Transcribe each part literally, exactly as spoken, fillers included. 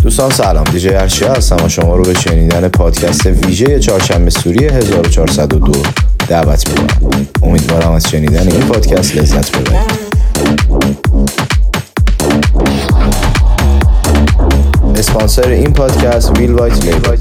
دوستان سلام، دیجی ارشیا هستم و شما رو به شنیدن پادکست ویژه چهارشنبه سوری هزار و چهارصد و دو دعوت می‌کنم. امیدوارم از شنیدن این پادکست لذت ببرید. اسپانسر این پادکست ویل وایت لیبل.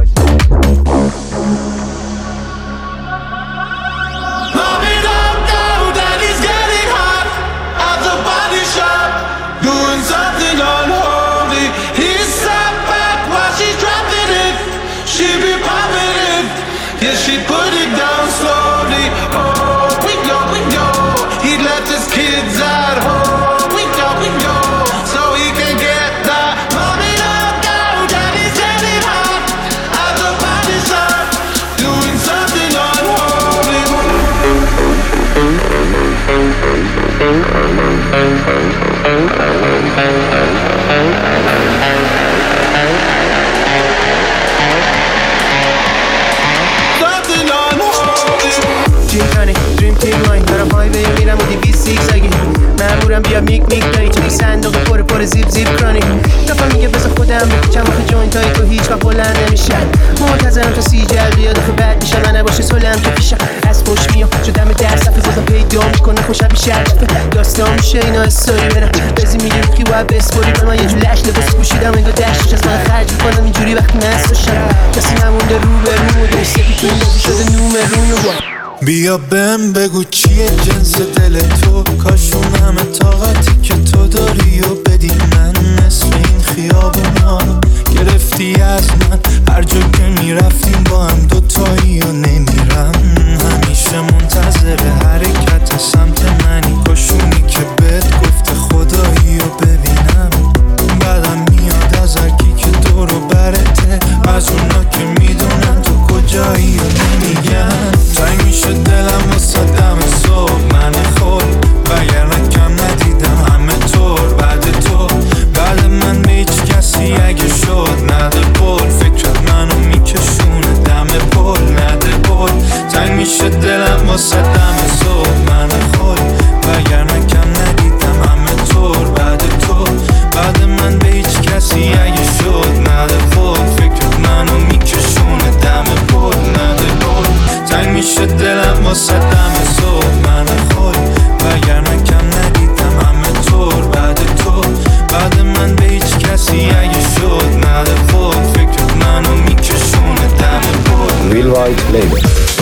مامورم بیا میک میک داری توی صندوق پر پر زیب زیب کرانی دفعه میگه بذار خودم بکشم آخه جوینت های تو هیچ وقت بلند نمیشن منتظرم تا سی جل بیاد آخه بد میشم من نباشه سلم تو پیشم از خوش میام شدم در صفحه بازم پیدا میکنه خوشم بیشتر داستان میشه اینا استوری برم بزی میگیم که باید بسپوری به من یه جو لش لباس پوشیدم انگار دشتش از من خرج میکنم اینجوری وقتی مستشم کسی نمونده رو به رو درسته بیتون بازی شده نومرون بیا بهم بگو چیه جنس دل تو کاشون همه طاقتی که تو داری و بدی من نصف این خیابونا رو گرفتی از من هر جا که میرفتیم با هم دوتایی و نمیرم همیشه منتظر حرکت سمت منی کاشونی که بهت گفته خدایی و ببینم بعدم میاد از هرکی که دور و برته از اونا که میدونن تو کجایی و نمیگن تنگ میشه دلم واسه دم صبح من خود وگرنه کم ندیدم همه طور بعد تو بعد من به هیچ کسی اگه شد نده بول فکرت منو میکشونه دم پل نده بول تنگ میشه دلم واسه دم صبح من خود وگرنه کم ندیدم همه طور بعد تو بعد من به هیچ کسی اگه شد نده بول فکرت منو میکشونه دم پل نده بول تنگ میشه دلم واسه دم صبح من خود وگرنه کم ندیدم همه طور بعد تو بعد من به هیچ کسی اگه شد نده بول فکرت منو میکشونه دم پل ویل وایت لیبل.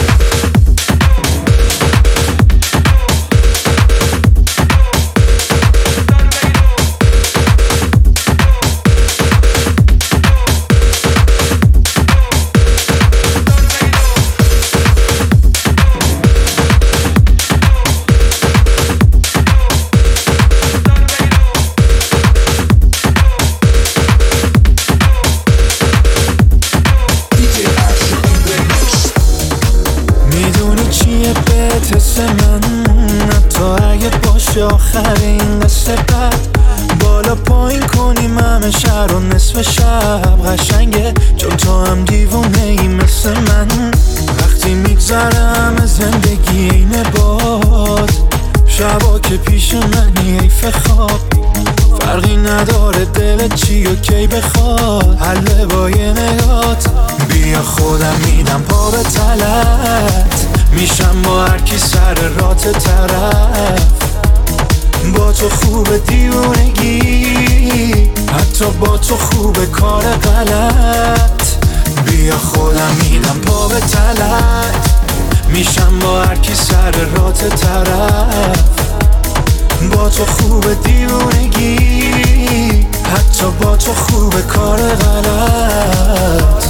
آخر این قصه بد بالا پایین کنیم همه شهر و نصف شب قشنگه چون تو هم دیوونه ای مثل من وقتی میگذره همه زندگی اینه باد شبا که پیش منی حیف خواب فرقی نداره دلت چی و کی بخواد حله با یه نگات بیا خودم میدم پا به تلت میشم با هر کی سر رات طرف با تو خوب دیوونگی حتی با تو خوب کار غلط بیا خودم میدم پا به تلت میشم با هر کی سر رات طرف با تو خوب دیوونگی حتی با تو خوب کار غلط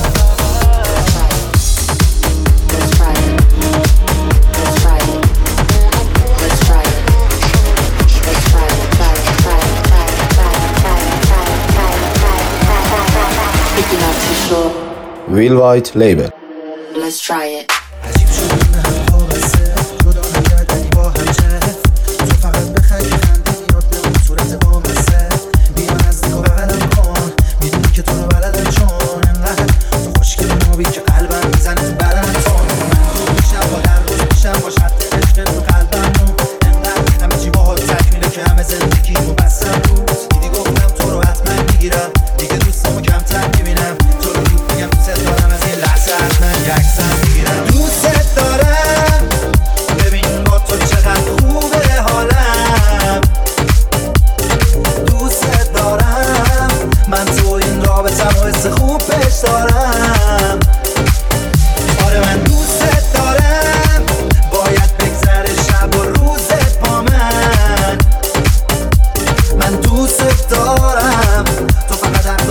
ویل وایت لیبل. Let's try it. زندگی رو بستم بود دیدی گفتم تو رو حتما میگیرم دیگه دوستمو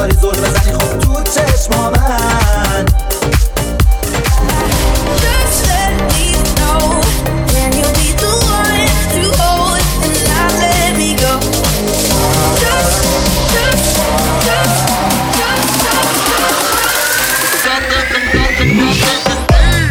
بذاری زل بزنی خب تو چشما من. Just let me know when you'll be the one to hold and not let me go. Just, just, just, just, just, just.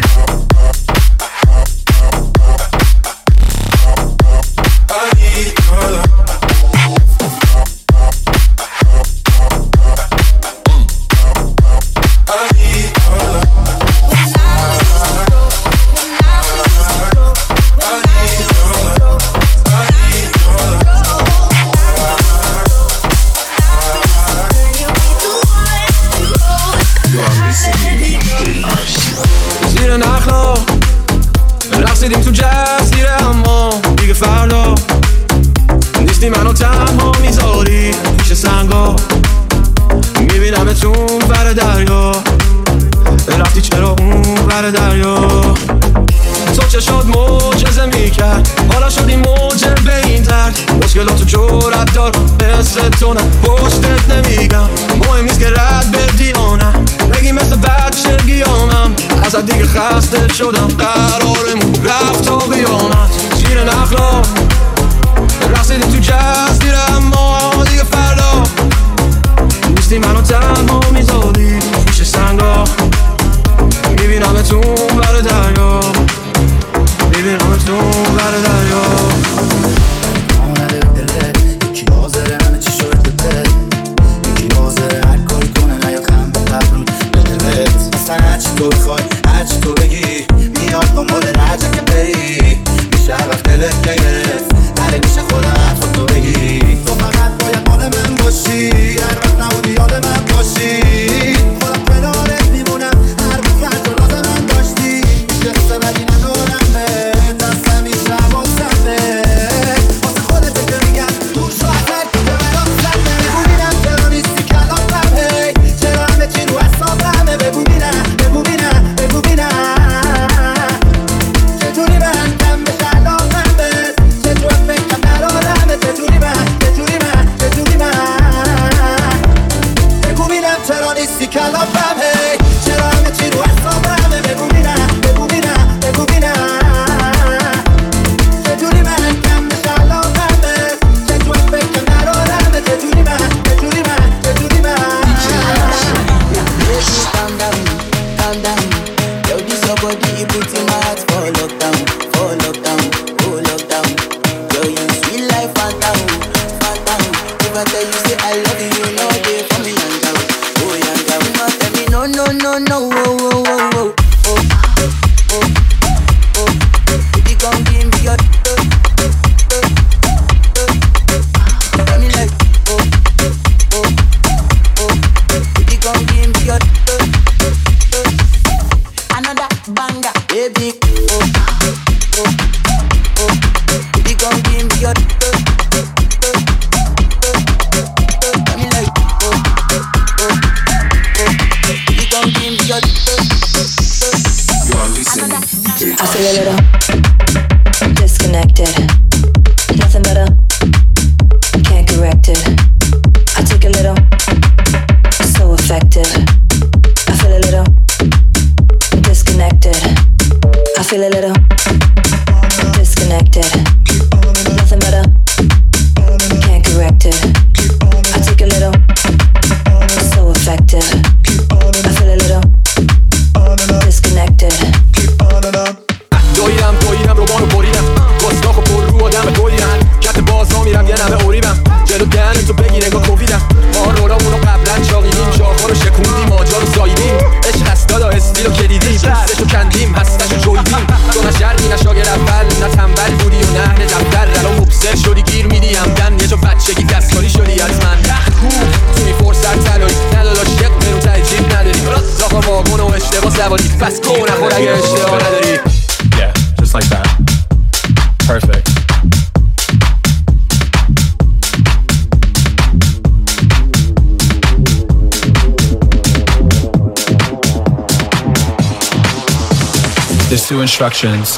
زیر نخلا رقصیدیم تو جزیره اما دیگه فردا نیستی منو تنها میذاری پیش سنگا. میبینمتون بر دریا رفتی چرا اون بر دریا. تو چشات معجزه میکرد حالا شدی موجه به این ترک. مشکلاتو جرأت دار مثل تو نه پشتت نمیگم. مهم نیست که رد بدی آنم بگی مثل بچه گیامم. ازت دیگه خسته شدم قرارمون رفت تا قیامت. زیر نخلا رقصیدیم تو جزیره اما دیگه فردا نیستی منو تنها میذاری پیش سنگا. میبینمتون بر دریا میبینمتون بر دریا. آمده به دلت یکی حاضره همه چی شده بده. یکی حاضره هر کاری کنه نیاد خم به قبرون به دلت. اصلا هرچی تو بخوای هرچی تو بگی میاد دنبال نرجه که بری. میشه هر وقت دلت گرفت ولی میشه خودم حرف تو بگی. تو فقط باید مال من باشی هر وقت نبودی یاد من باشی. خودم کنارت میمونم هر وقت رنج و راز من داشتی. میشه قصه بدی ندارم به دستم میشه واسم به واسه خودت که میگم دور شو ازت که برام سرده. بگو بینم چرا نیستی کلامم هی چرا همه چی رو حسابمه. بگو بینم بگو بینم بگو بینم چطوری من کم بشه علاقم بس. چطور فکرم ندارمه چجوری من چجوری من چجوری من. بگو بینم چرا نیستی کلامم هی چرا همه چی رو حسابمه. بگو بینم بگو بینم بگو بینم چجوری من کم بشه علاقم بس. چطور فکرم ندارمه چجوری من چجوری من چجوری من. Baby, calm down, calm down. Yo, this your body, you put in my heart for lockdown, for lockdown, for lockdown. Yo, you sweet life, phantom, phantom. If I tell you say I love you, you know they for me young girl, oh young girl. No tell me no, no, no, no, oh, oh, oh, oh, oh, oh, oh. Baby, come give me your, oh, oh, oh, oh. Tell me like, oh, oh, oh. Baby, come give me your, oh, oh, oh. Another banger, baby, oh, oh, oh. Baby, come give me your, oh, oh, oh, oh. Tell me like, oh, oh, oh. Baby, come give me your, oh, oh, oh. I feel a little disconnected. Nothing better, can't correct it. I take a little, so effective. I feel a little disconnected. I feel a little disconnected. Nothing better, can't correct it. I take a little, so effective. I feel a little disconnected. دویدم دویدم رو بانو بریدم گستاخ و پر رو آدم دویدن کت باز را میرم یه نمه اوریبم جلو دهن تو بگیر انگاه کوفیدم ما رولامونو قبلا چاقیدیم شاخا رو شکوندیم ماجا رو ساییدیم عشق هست دادا استیل رو کلیدیم پوستشو کندیم هستشو جویدیم تو نه شرقی نه شاگر اول نه تنبل بودی و نه نه دفتر الان مبصر شدی گیر میدی همدن یه جا بچگی دستکاری شدی از من تو می فرصت تلایی ندادا شق منو ته جیب نداری داخل واگن و اشتباه سواری پس کو نخور اگه اشتباه نداری. Yeah, just like that. Perfect. There's two instructions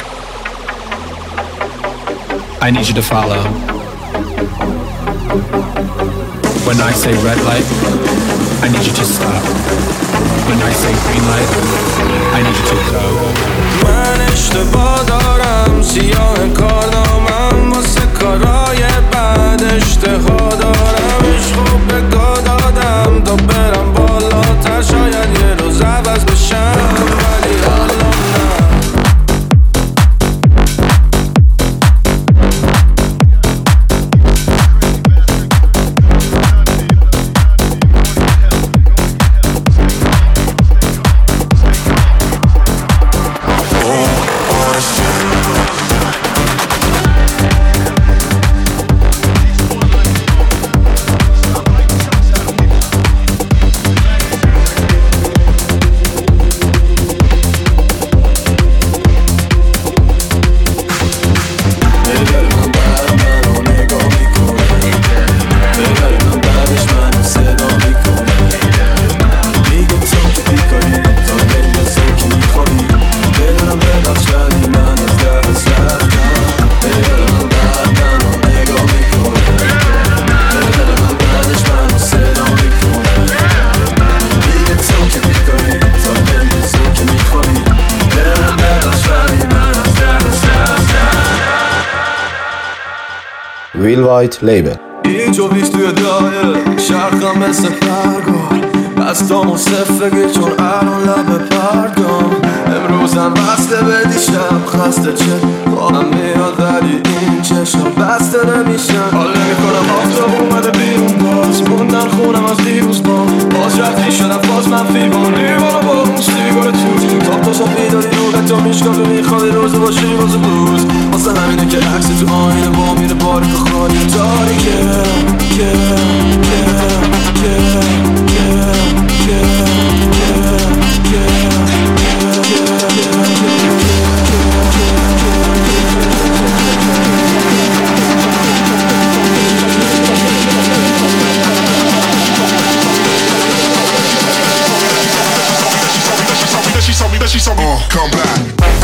I need you to follow. When I say red light, I need you to stop. When I say green light, I need you to go. من اشتباه دارم، سیاه کارنامم واسه کارای بعد اشتها دارم. عشقو به گا دادم تا برم بالاتر، شاید یه روز عوض بشم ولی حالا نه. ویل وایت لیبل. هیچ و پیش توی دایره شرخم مثل پرگار، دستامو صفگه چون الان لب پرگام. امروزم بسته به دیشب خسته چه حالم میاد ولی این چشم بسته نمیشن. حال نمیکنم آفتاب اومده بیرون، باز موندن خونم از دیروز با باز رفتی شدم باز من فیبان لیوانو با اون سیگار تو تاب تاشم بیداری رو حتی میشکافه میخوادی روزه باشی روز بروز. واسه همینه که عکس تو آینه با میره باری که خالی تاریکه که که که که که She saw me, she saw me, uh, come back.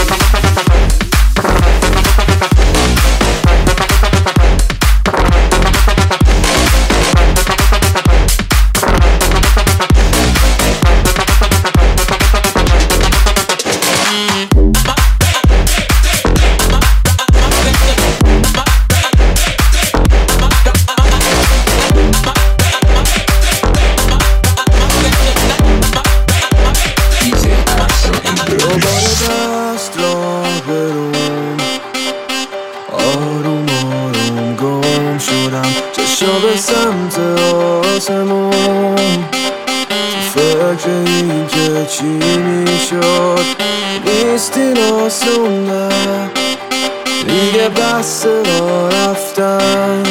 به سمت آسمون تو فکر این که چی میشد نیستی ناسون نه دیگه بسته را رفتن.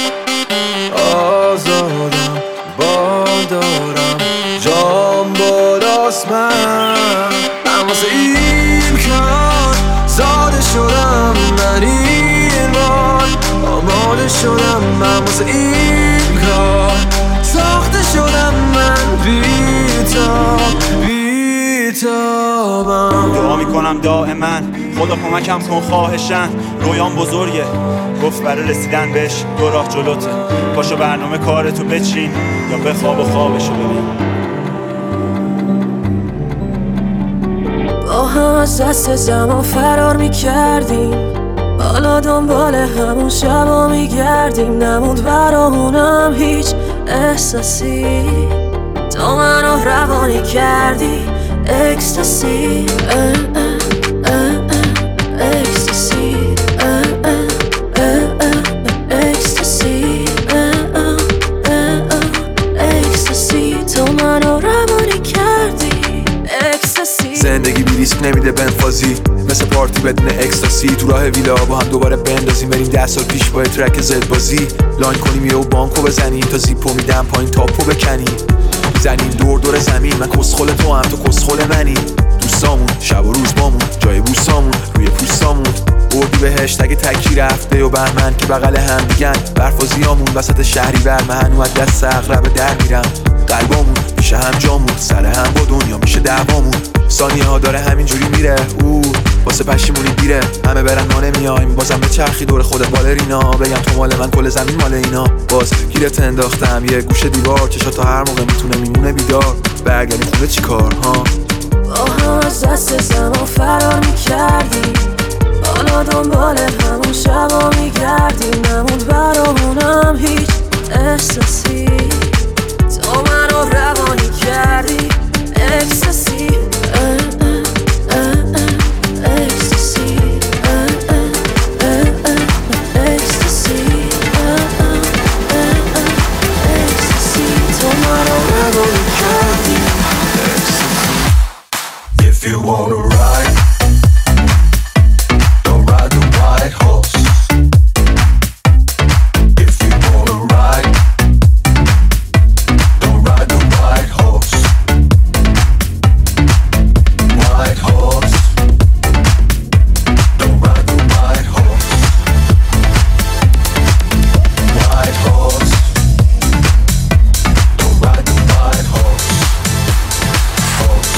آزادم بال دارم جام بالاست من من واسه این کار زاده شدم من این بار آماده شدم من واسه این کار ساخته شدم من بی‌تاب بی‌تابم. دعا میکنم دائما خدا کمکم کن خواهشن رویام بزرگه گفت برای رسیدن بهش دو راه جلوته پاشو برنامه کارتو بچین یا بخواب و خوابشو ببین. با هم از دست زمان فرار میکردیم حالا دنبال همون شبا میگردیم نموند برامونم هیچ احساسی تو منو روانی کردی اکستاسی اکستاسی اکستاسی اکستاسی تو منو روانی کردی اکستاسی. زندگی بی ریسک نمیده بنفازی مثل پارتی بدون اکستاسی تو راه ویلا با هم دوباره بندازیم بریم ده سال پیش با ترک زد بازی لاین کنیم یه و بانکو بزنیم تا زیپو میدم پایین تاپو بکنیم زنیم دور دور زمین من کسخل تو هم تو کسخل منی دوستامون شب و روز بامون جای بوسامون روی پوستامون بردی بهش تگ تکی رفته و بهمن که بغل هم دیگن برفازیامون وسط شهری بر من هنو از دست اغرب در میرم قلبامون میشه هم جامون سر هم با دنیا میشه دعوامون ثانیه ها داره همینجوری میره او واسه پشیمونی دیره همه برن ما نمیایم بازم به چرخی دور خودت بالرینا بگم تو مال من کل زمین مال اینا باز گیرت انداختم یه گوشه دیوار چشا تا هر موقع میتونه میمونه بیدار برگردی خونه چی کار ها با هم از دست زمان فرار میکردیم حالا دنبال همون شبا میگردیم نموند برامونم هیچ احساسی تو منو روانی کردی اکستاسی If you wanna ride, don't ride the white horse. If you wanna ride, don't ride the white horse. White horse, don't ride the white horse. White horse, don't ride the white horse. Horse.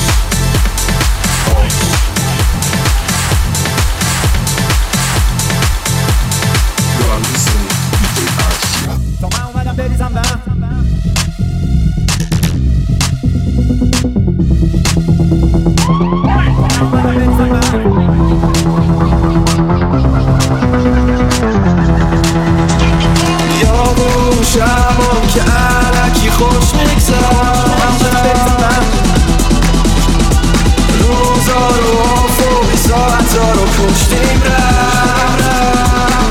شبام که علکی خوش میگذرم روزا رو افقی ساعتا رو کشتیم رم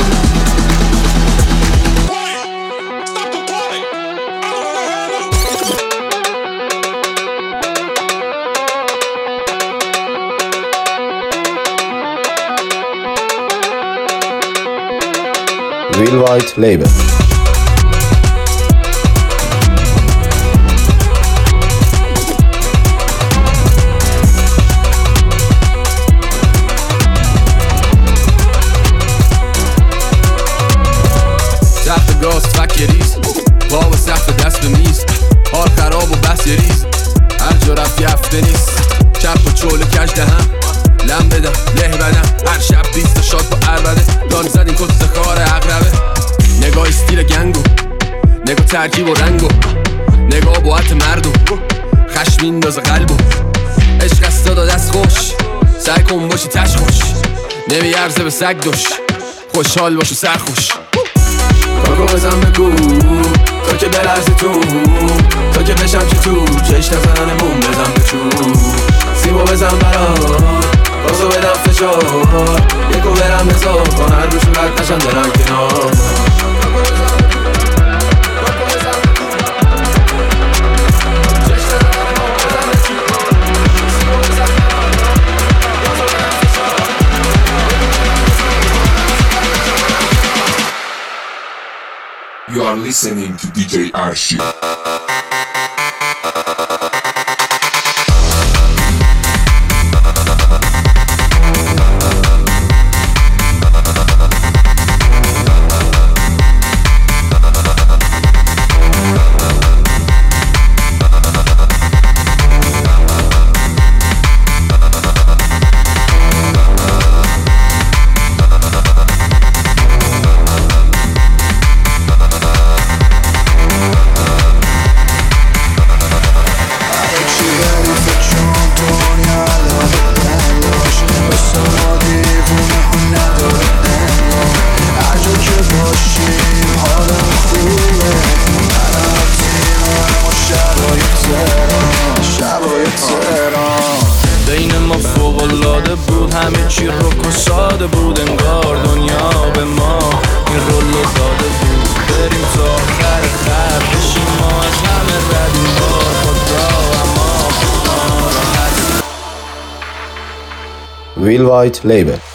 Real White Label. سخت گاز فک یه ریز باب سخت دست به میز حال خراب و بس یه ریز هر جا رفت یه هفته نیست چپ و چول کج دهم لم بدم له بدم هر شب بیست شاد با عربده دان زدیم کت زخار اقربه نگاه استیل گنگو نگاه ترکیب و رنگو نگاه باعت مردو خشم میندازه قلبو عشق است داد دست خوش سعی کن باشی تش خوش نمیارزه به سگ دوش خوشحال باش و سرخوش کاکو بزن بگو تا که بلرزی تو تا که بشم که تو چش نزنن بوم بزن بچو سیمو بزن برام بازو بدم فشار یکو برم بزار تا هر روشون رد نشن برن کنار You are listening to D J Archie. بین ما فوق‌العاده بود همه چی رک و ساده بود انگار دنیا به ما این رولو داده بود بریم تا آخر خط بشیم ما از همه ردیم بار خدا اما Real White Label.